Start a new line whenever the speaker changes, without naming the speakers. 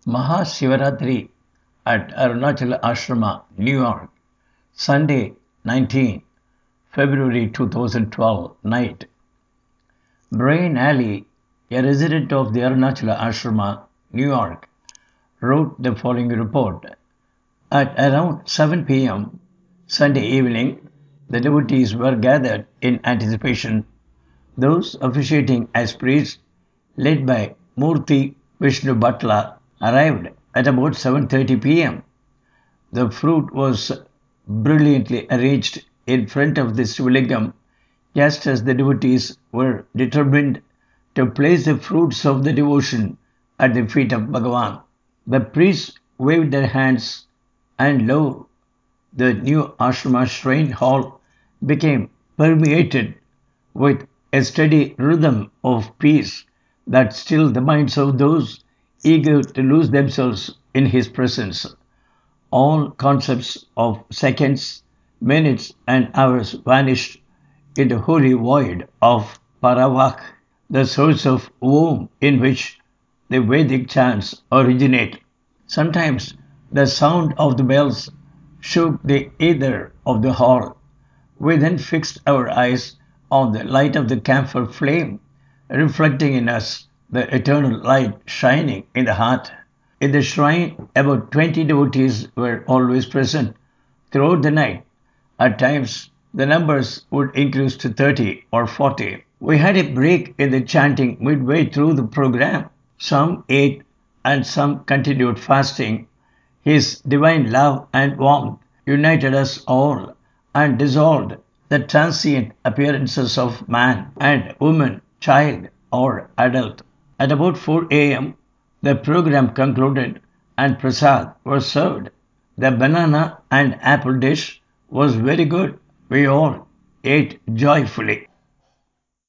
Mahashivaratri at Arunachala Ashrama, New York, Sunday, 19 February 2012 night. Brian Alley, a resident of the Arunachala Ashrama, New York, wrote the following report. At around 7 p.m. Sunday evening, the devotees were gathered in anticipation. Those officiating as priests, led by Murthy Vishnu Butler, arrived at about 7:30 p.m. The fruit was brilliantly arranged in front of the Shivlingam, just as the devotees were determined to place the fruits of the devotion at the feet of Bhagavan. The priests waved their hands, and lo, the new ashrama shrine hall became permeated with a steady rhythm of peace that stilled the minds of those eager to lose themselves in his presence. All concepts of seconds, minutes, and hours vanished in the holy void of Paravak, the source of Om in which the Vedic chants originate. Sometimes the sound of the bells shook the ether of the hall. We then fixed our eyes on the light of the camphor flame, reflecting in us the eternal light shining in the heart. In the shrine, about 20 devotees were always present throughout the night. At times, the numbers would increase to 30 or 40. We had a break in the chanting midway through the program. Some ate and some continued fasting. His divine love and warmth united us all and dissolved the transient appearances of man and woman, child or adult. At about 4 a.m., the program concluded and prasad was served. The banana and apple dish was very good. We all ate joyfully.